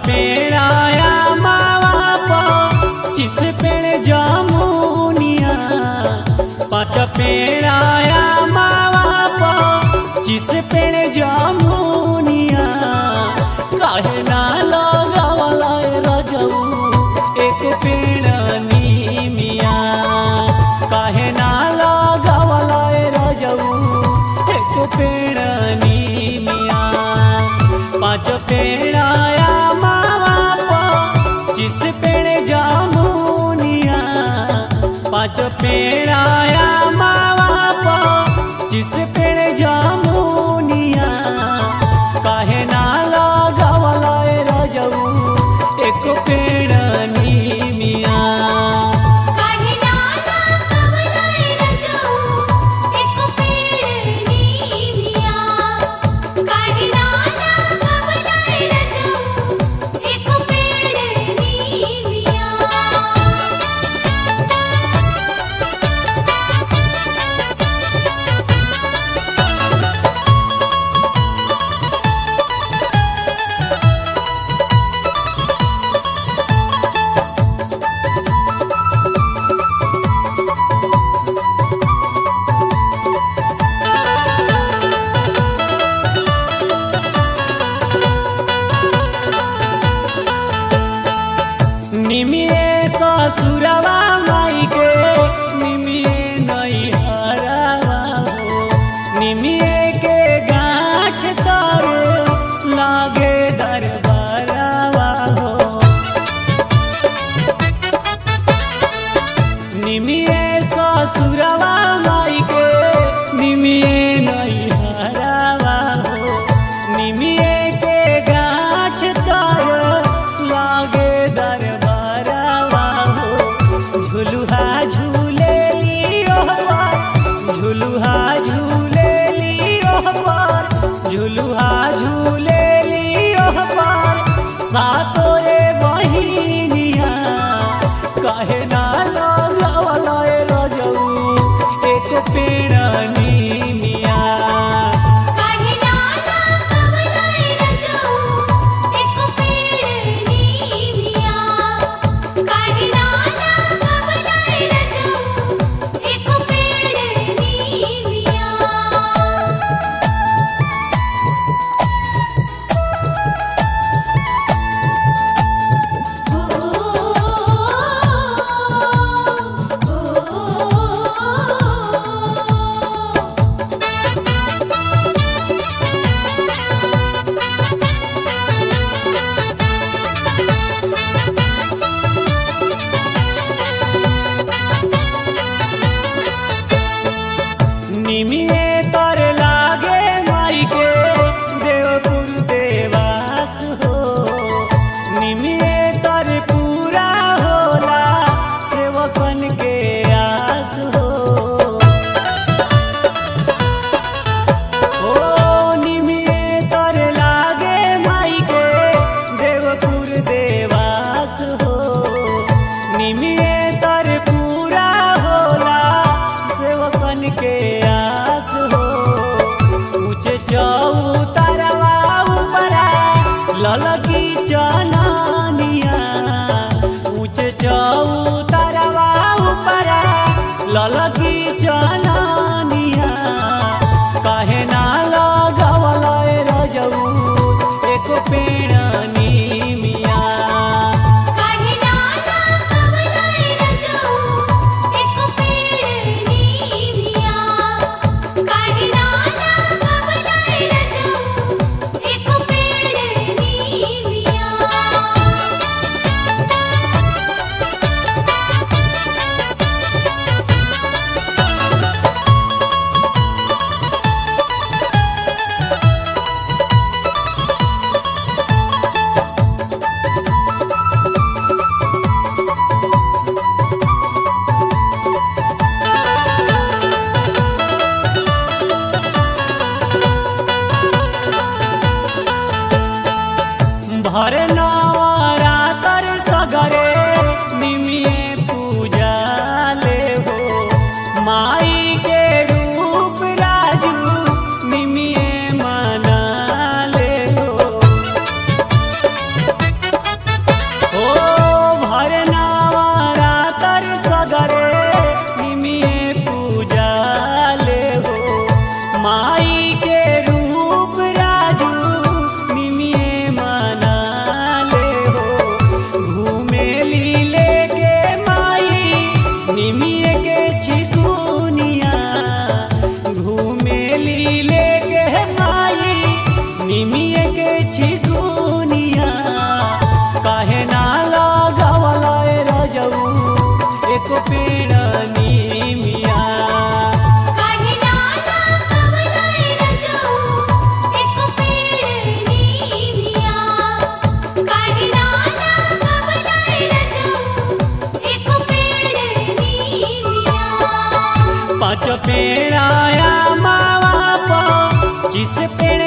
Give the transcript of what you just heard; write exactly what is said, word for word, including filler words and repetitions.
पेड़ाया मावा पचिस पेड़ जामुनिया पाँच पेड़ाया मावा पचिस पेड़ जामुनिया काहे ना लगावला रजऊ एक पेड़ नीमिया काहे ना लगावला रजऊ एक पेड़ नीमिया पाँच पेड़ाया मावा पचिस पेड़ जामुनिया पाँच पेड़ाया मावा पचिस पेड़ जामुनिया काहे ना लगावला रजऊ एक पेड़ नीमिया काहे ना लगावला रजऊ एक पेड़ नीमिया काहे ना लगावला रजऊ एक पेड़ नीमिया। निमिये ससुरवा माई के निमिये नैहरवा हो निमिये के गाछ तर लागे दरबारवा हो निमिये ससुरवा माई के निमिये नैहरवा हो निमिये के गाछ तर लागे दरबारवा हो झुलुहा झूले लियो झुलुहा झूले लियो झुलुहा झूले लियो सातो रे बहिनिया काहे ना लगावला रजऊ एक पेड़ नीमिया काहे ना लगावला रजऊ एक पेड़ नीमिया काहे ना लगावला रजऊ एक पेड़ नीमिया। निमिये तर लागे माई के देवपुर देवास हो निमिये तर पूरा होला सेवकन के आस हो ओ निमिये तर लागे माई के देवपुर देवास हो निमिये तर पूरा होला सेवकन के आस अइली लेके माई निमिये के छिगुनिया काहे ना लगावला ए रजऊ एको पेड़ निमिया काहे ना लगावला ए रजऊ एको पेड़ नीमिया काहे ना लगावला ए रजऊ एको पेड़ नीमिया पाँच पेड़ आया मावा पा जिस पेड़